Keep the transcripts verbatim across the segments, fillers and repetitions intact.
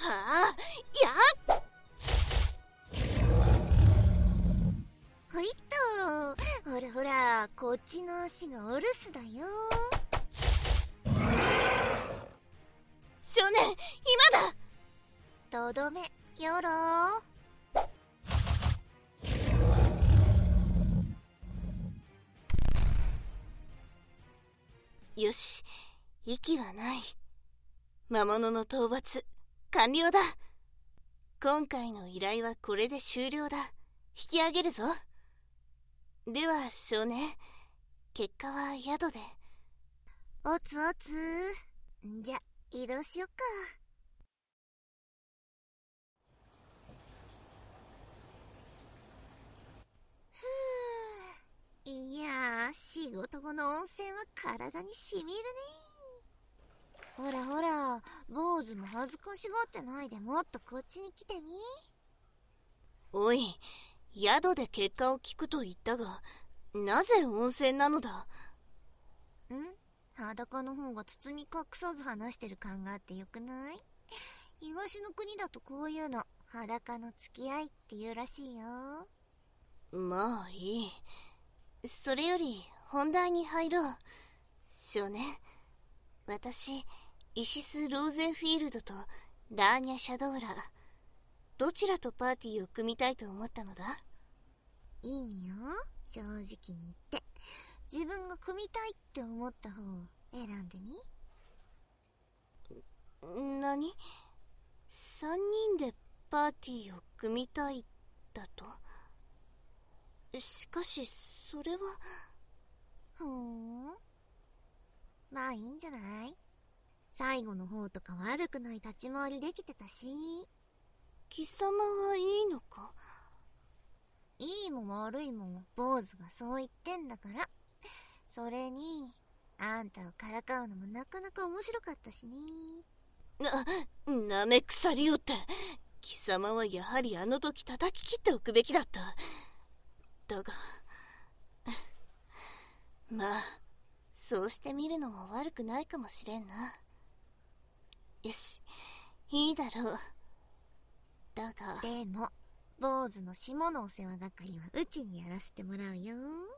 はあ、やっはいっと、ほらほら、こっちの足がお留守だよ。 少年、今だ。 とどめよろ。 よし、息はない。魔物の討伐完了だ。今回の依頼はこれで終了だ。引き上げるぞ。では少年、結果は宿で。 おつおつ。じゃ移動しよっか。ふう、いやー、仕事後の温泉は体にしみるね。ほらほら、坊主も恥ずかしがってないで、もっとこっちに来てみ。 おい、宿で結果を聞くと言ったが、なぜ温泉なのだ。 ん？裸の方が包み隠さず話してる感があってよくない？東の国だとこういうの裸の付き合いって言うらしいよ。 まあいい。それより本題に入ろう。少年、私イシス・ローゼンフィールドとラーニャ・シャドーラ、どちらとパーティーを組みたいと思ったのだ。 いいよ、正直に言って。自分が組みたいって思った方を選んでみ。 何？三人でパーティーを組みたいだと？しかしそれは。 ふーん、まあいいんじゃない？最後の方とか悪くない立ち回りできてたし。 貴様はいいのか？ いいも悪いも坊主がそう言ってんだから。それにあんたをからかうのもなかなか面白かったしね。 な、なめくさりよって。貴様はやはりあの時叩き切っておくべきだった。だがまあそうしてみるのも悪くないかもしれんな。よし、いいだろう。だがでも坊主の下のお世話係はうちにやらせてもらうよ。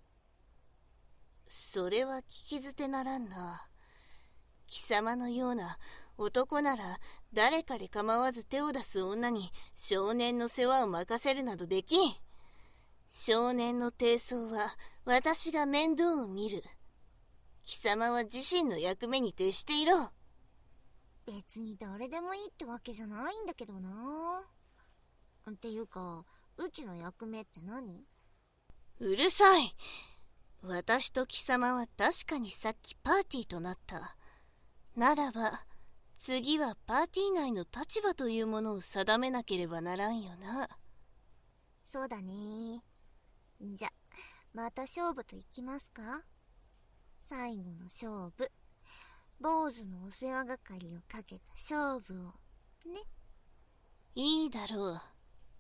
それは聞き捨てならんな。貴様のような男なら誰彼構わず手を出す女に少年の世話を任せるなどできん。少年の低層は私が面倒を見る。貴様は自身の役目に徹していろ。 別に誰でもいいってわけじゃないんだけどな。っていうか、うちの役目って何？ うるさい。私と貴様は確かにさっきパーティーとなった。ならば次はパーティー内の立場というものを定めなければならんよな。 そうだね。じゃ、また勝負といきますか？最後の勝負、坊主のお世話係をかけた勝負をね。 いいだろう。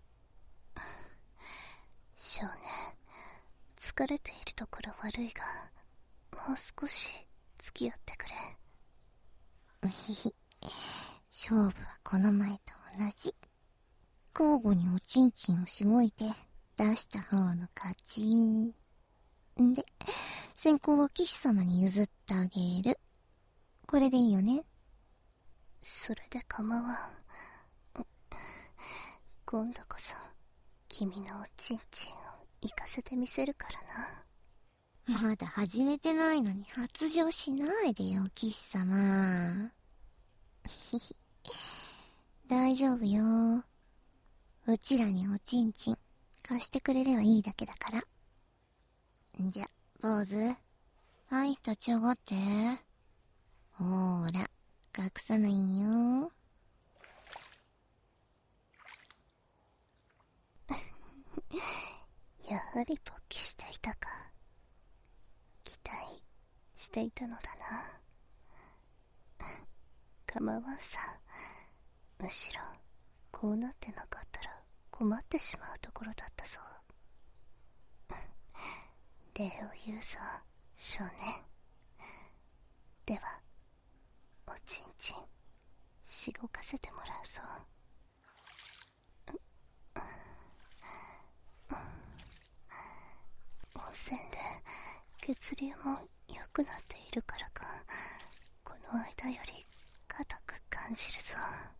少年、疲れているところ悪いが、もう少し付き合ってくれ。 勝負はこの前と同じ。交互におちんちんをしごいて出した方の勝ち。んで、先行は騎士様に譲ってあげる。これでいいよね？ それで構わん。今度こそ君のおちんちんを行かせてみせるからな。 まだ始めてないのに発情しないでよ、騎士様。大丈夫よ。うちらにおちんちん貸してくれればいいだけだから。じゃ、坊主。はい、立ち上がって。ほーら、隠さないよ。 やはり勃起していたか。期待していたのだな。構わんさ。むしろこうなってなかったら困ってしまうところだったぞ。礼を言うぞ、少年。ではおちんちんし動かせてもらうぞ。温泉で血流も良くなっているからか、この間より硬く感じるぞ。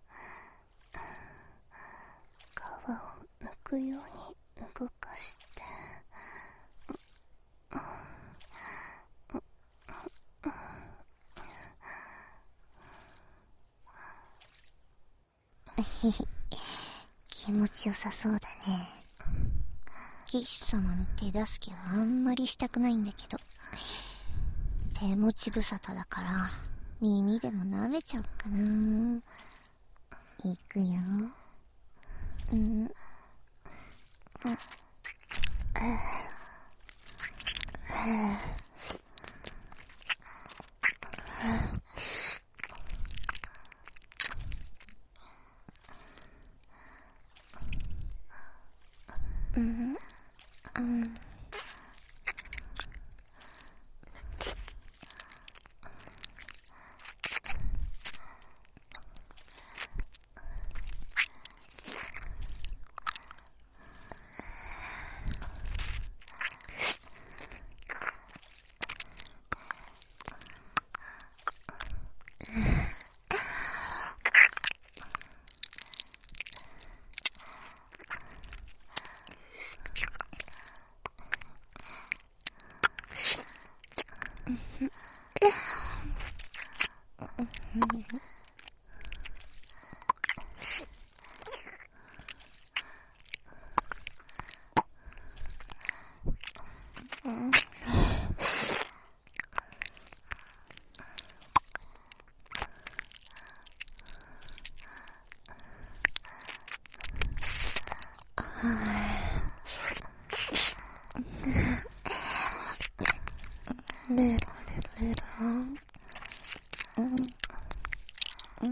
皮を剥くように動かして、気持ちよさそうだね。騎士様の手助けはあんまりしたくないんだけど、手持ち無沙汰だから耳でも舐めちゃおっかな。いくよ。うん。うんうんうんベロベロベロ。うん。うん。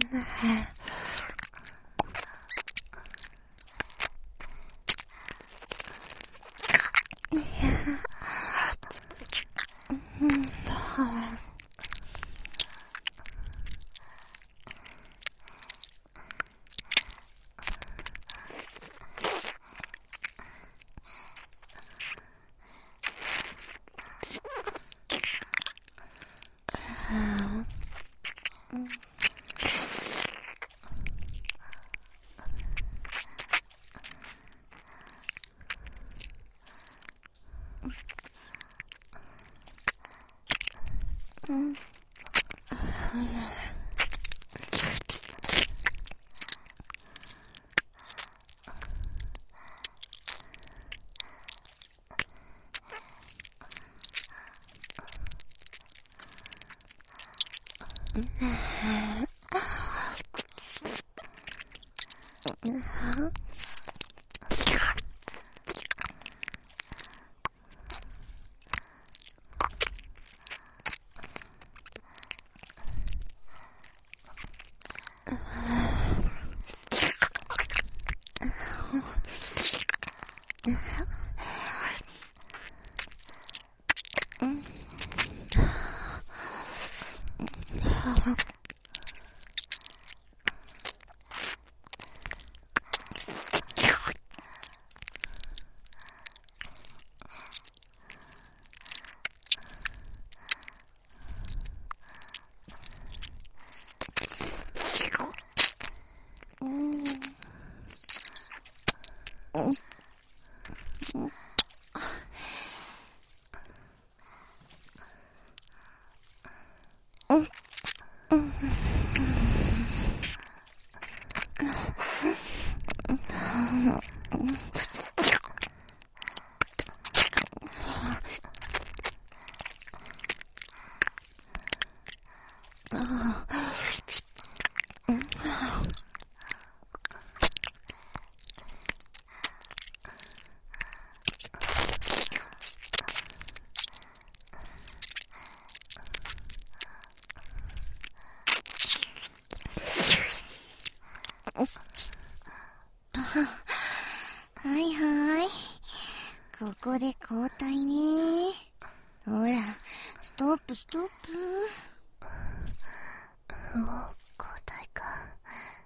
はいはい。ここで交代ね。ほら、ストップストップ。もう交代か。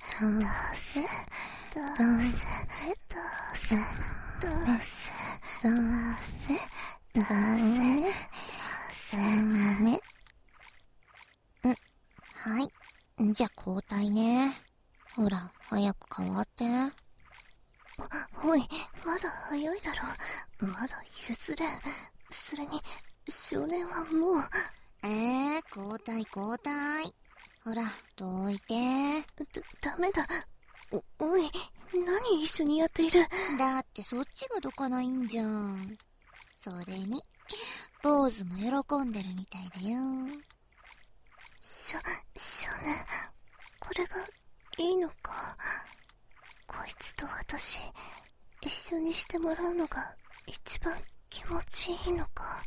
どうせ、どうせ、どうせ、どうせ、どうせ、どうせ、どうダメ。ダメ。ん。はい。じゃあ交代ね。ほら、早く変わって。 おい、まだ早いだろ。まだ譲れ。それに、少年はもう。 えー、交代交代。ほら、どいて。 だ、ダメだ。お、おい、何一緒にやっている。 だってそっちがどかないんじゃん。それに、坊主も喜んでるみたいだよ。 しょ、少年、これがいいのか。こいつと私、一緒にしてもらうのが一番気持ちいいのか。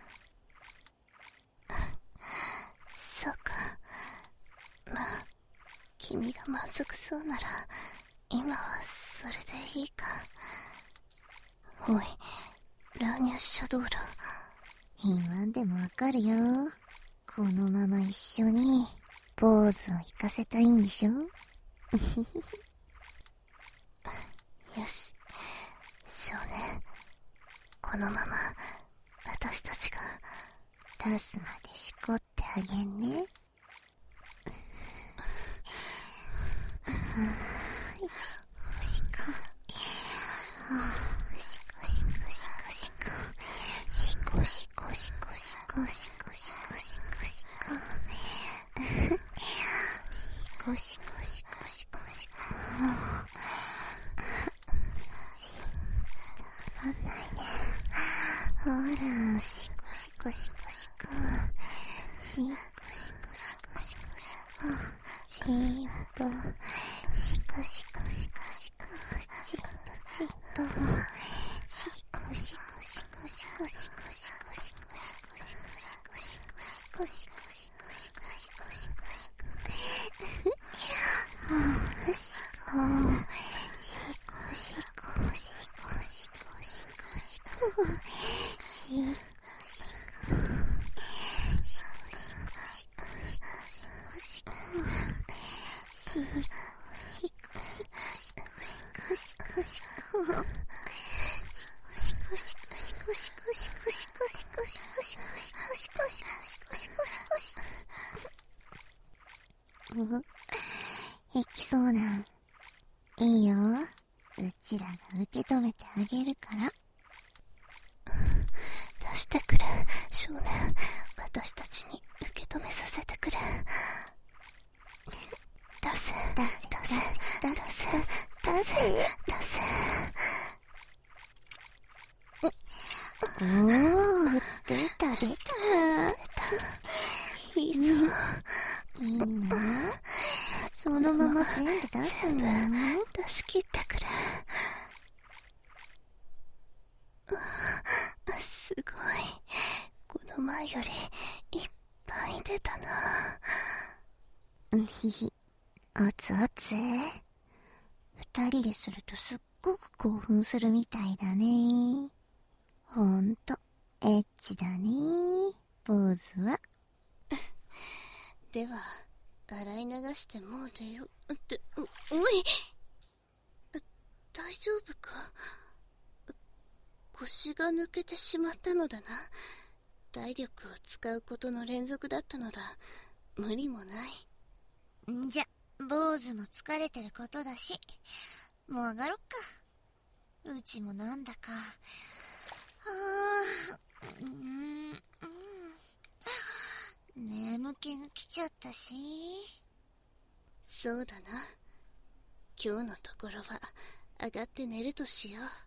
そうか。まあ、君が満足そうなら、今はそれでいいか。おい、ラーニャシャドーラ。 言わんでもわかるよ。このまま一緒に、坊主を行かせたいんでしょ。よし、少年、このまま私たちが出すまでしこってあげんね。よし、しこ。しこしこしこしこ。しこしこしこしこしこしこしこしこ。しこしこしこしこしこ。たまんないね。ほら、しこしこしこしこ。しこしこしこしこしこ。ちんぽ。しこしこしこしこ。ちんぽちんぽ。しこしこしこしこしこしこしこしこしこしこしこしこしこしこしこしこしこしこしこ。しこ。しこしこしこしこしこしこ。しこ。いきそうなん。いいよ。うちらが受け止めてあげるから。 出してくれ、少年。私たちに受け止めさせてくれ。出せ、 出せ、出せ、出せ、出せ、出せ。おー、出た出た。 いいぞ。 いいよ。そのまま全部出すのよ。 出し切ってくれ。すごい。この前よりいっぱい出たな。 ひひ、おつおつ。二人でするとすっごく興奮するみたいだね。ほんと、エッチだね、坊主は。 では、洗い流してもう出よう。って、お、おい大丈夫か？腰が抜けてしまったのだな。体力を使うことの連続だったのだ。無理もない。 んじゃ、坊主も疲れてることだし、もう上がろっか。うちもなんだか、はあ、うーん、うん、眠気が来ちゃったし。 そうだな。今日のところは上がって寝るとしよう。